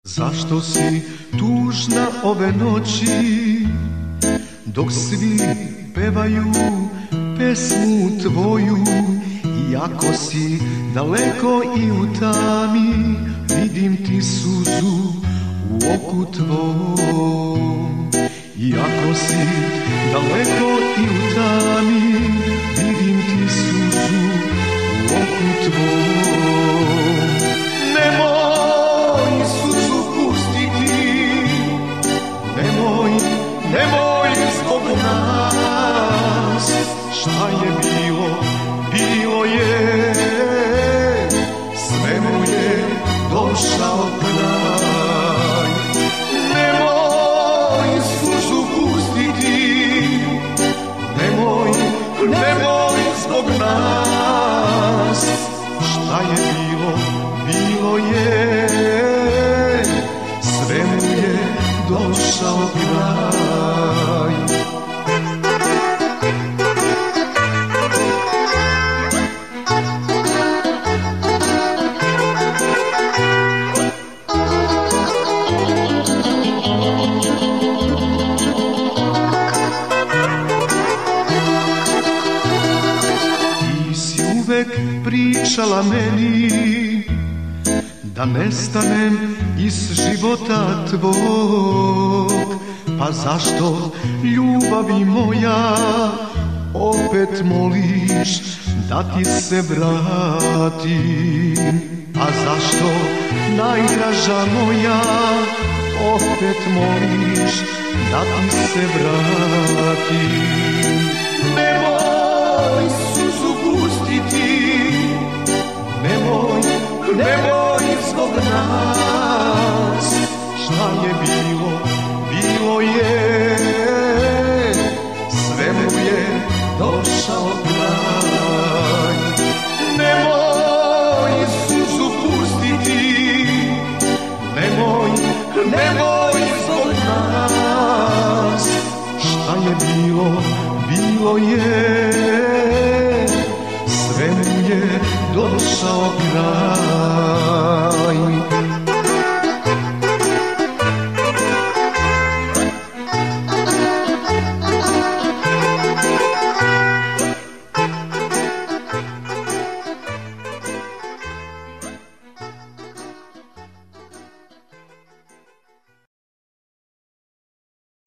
Zašto si tužna ove noći, dok svi pevaju pesmu tvoju? Iako si daleko i u tami, vidim ti suzu u oku tvom. Iako si daleko i u tami, vidim ti suzu u oku tvom. Nemoj suzu pustiti, nemoj zbog nas. Šta je bilo, bilo je, svemu je došao kraj. Nemoj suzu pustiti, nemoj zbog nas. Šta je bilo, bilo je, svemu je došao kraj. Pričala meni da nestanem iz života tvog, pa zašto, ljubavi moja, opet moliš da ti se vratim? Pa zašto, najdraža moja, opet moliš da ti se vratim? Nemoj suzu pustiti, nemoj zbog nas. Šta je bilo, bilo je, svemu je došao kraj. Nemoj suzu pustiti, nemoj zbog nas. Šta je bilo, bilo je, svemu je došao kraj.